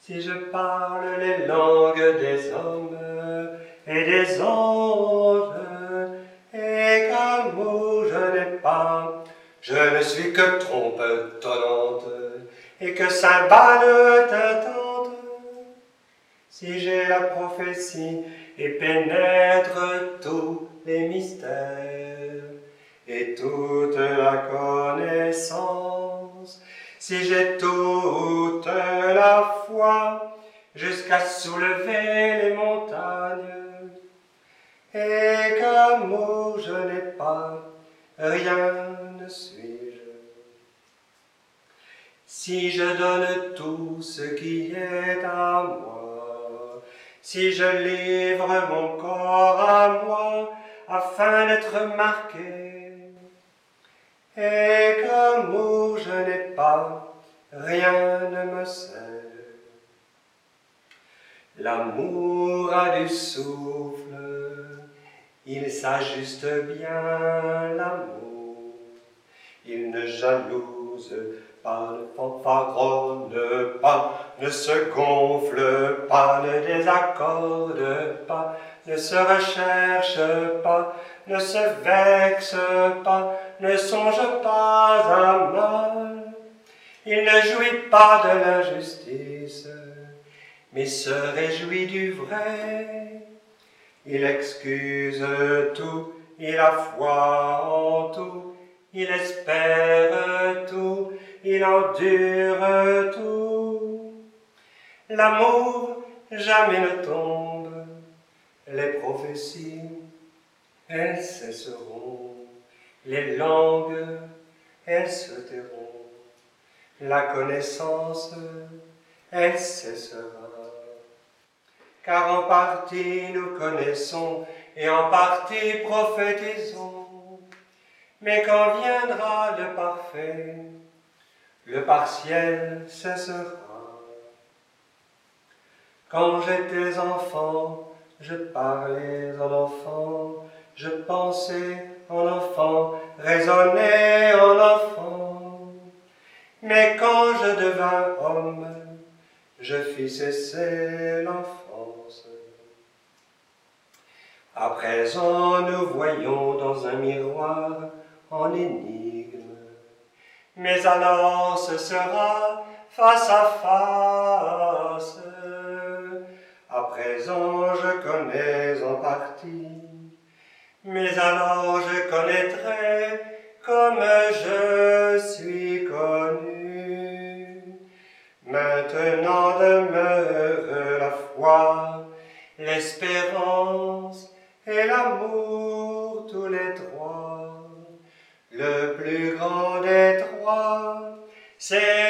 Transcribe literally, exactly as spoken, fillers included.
Si je parle les langues des hommes et des anges, et qu'amour je n'ai pas, je ne suis que trompe tonnante, et que cymbale tintante. Si j'ai la prophétie et pénètre tous les mystères, et toute la connaissance, si j'ai toute la foi jusqu'à soulever les montagnes, et qu'amour je n'ai pas, rien ne suis-je. Si je donne tout ce qui est à moi, si je livre mon corps à moi afin d'être marqué, et qu'amour je n'ai pas, rien ne me sert. L'amour a du souffle, il s'ajuste bien l'amour, il ne jalouse pas, ne fanfaronne pas, ne se gonfle pas, ne désaccorde pas, ne se recherche pas, ne se vexe pas, ne songe pas à mal. Il ne jouit pas de l'injustice, mais se réjouit du vrai. Il excuse tout, il a foi en tout, il espère tout, il endure tout. L'amour jamais ne tombe, les prophéties, elles cesseront, les langues, elles se tairont, la connaissance, elle cessera. Car en partie nous connaissons et en partie prophétisons. Mais quand viendra le parfait, le partiel cessera. Quand j'étais enfant, je parlais en enfant, je pensais en enfant, raisonnais en enfant. Mais quand je devins homme, je fis cesser l'enfance. À présent, nous voyons dans un miroir en énigme, mais alors ce sera face à face. À présent, je connais en partie, mais alors je connaîtrai comme je suis connu. Maintenant demeure la foi, l'espérance et l'amour, tous les trois. Le plus grand des trois, c'est